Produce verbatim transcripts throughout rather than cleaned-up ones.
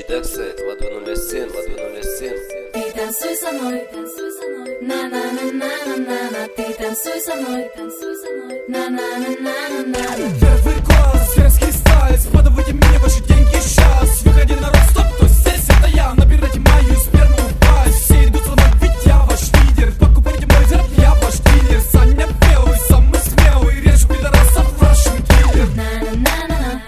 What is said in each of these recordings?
Дексайд, два два ноль семь, два два ноль семь. Ты танцуй со мной, танцуй со мной, на-на-на-на-на-на. Ты танцуй со мной, танцуй со мной, на-на-на-на-на-на. Первый класс, светский стайл, складывайте мне ваши деньги сейчас. Выходи, народ, стоп, кто здесь, это я. Набирайте мою сперму в пасть. Все идут за мной, ведь я ваш лидер. Покупайте мой зерк, я ваш дилер. Саня белый, самый смелый, режу пидорасов, Russian killer. На-на-на-на-на,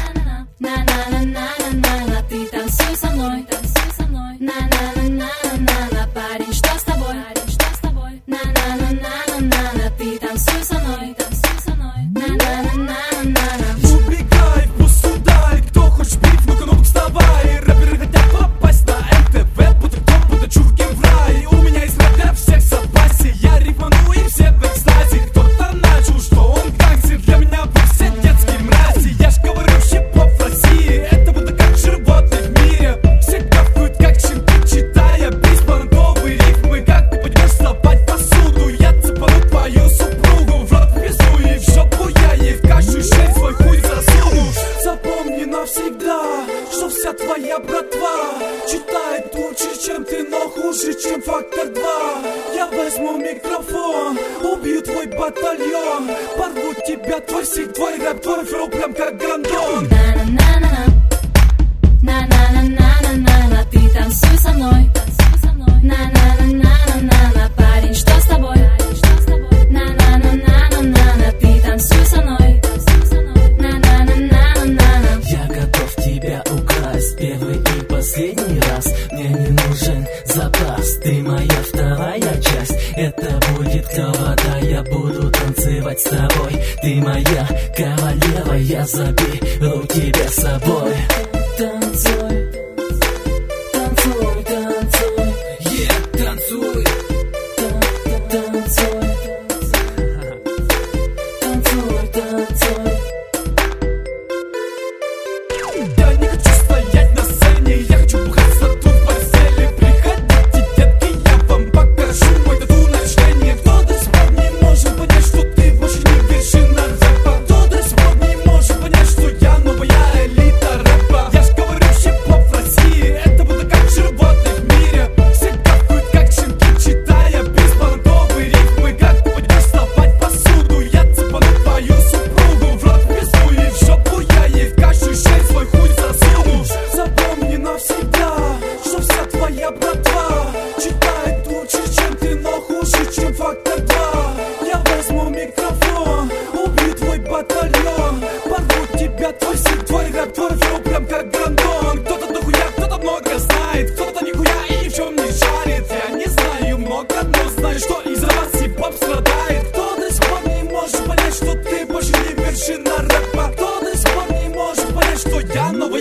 на-на-на-на-на-на. Ты танцуй со мной, танцуй со мной, на-на-на-на-на-на. Парень, что с тобой? Парень, что с тобой? На-на-на-на-на-на. Ты танцуй со мной, танцуй со мной, на-на-на-на-на-на. Убегай в пустую даль, кто хочет бить, ну-ка, ну-ка, вставай. Рэперы хотят попасть на эм тэ вэ, будто топ, будто чурки в рай. У меня есть рэп для всех запасе, я рифману и все в экстазе. Кто-то начал, что он гангстер, для меня вы все детские мрази. Я ж говорю, хип-хоп в России, это будто как животные в мире. Все капают, как щенки, читая бейсболовые рифмы. Как ты пойдешь слопать посуду, я цепану твою супругу. В рот в пизду и в жопу я ей в кашу шесть свой хуй засуну. Запомни навсегда, что вся твоя братва читает лучше, чем ты, но хуже, чем Фактор два. Я возьму микрофон, убью твой батальон, порву тебя, твой сик, твой рэп, твой флоу, прям как Грандон. На-на-на-на-на, на-на-на-на-на-на. Ты танцуй со мной, танцуй со мной, на-на-на-на-на-на. Парень, что с тобой? Парень, что с тобой? На-на-на-на-на-на. Ты танцуй со мной, танцуй со мной, на-на-на-на-на-на. Я готов тебя украсть первый и последний раз. Мне не нужен запас, ты моя вторая часть. Это будет кого-то, я буду танцевать с тобой. Ты моя королева, я заберу тебя с собой. Танцуй, танцуй, танцуй, yeah, танцуй, танцуй, танцуй, танцуй. Я не хочу стоять на сцене, я хочу бухаться тут в постели. Приходите, детки, я вам покажу мой тату на члене. Кто до сих пор не может понять, что ты больше не вершина рэпа? Кто до сих пор не может понять, что я новая элита рэпа? Я ж говорю, хип-хоп в России, это будто как животные в мире. Все капают, как щенки, читая бейсболовые рифмы. Как ты пойдешь слопать посуду, я цепану твою супругу. В рот в пизду и в жопу я ей в кашу шесть свой хуй засуну. Запомни навсегда, что вся твоя братва читает лучше, чем ты, но хуже, чем Фактор два. Я возьму микрофон, убью твой батальон, порву тебя, твой сик, твой рэп, твой флоу, прям как Грандон. Кто-то дохуя, кто-то много знает, кто-то нихуя и ни в чем не шарит. Я не знаю много, но знаю, что из-за вас хип-хоп страдает. Кто до сих пор не может понять, что ты больше не вершина рэпа? Кто до сих пор не может понять, что я новый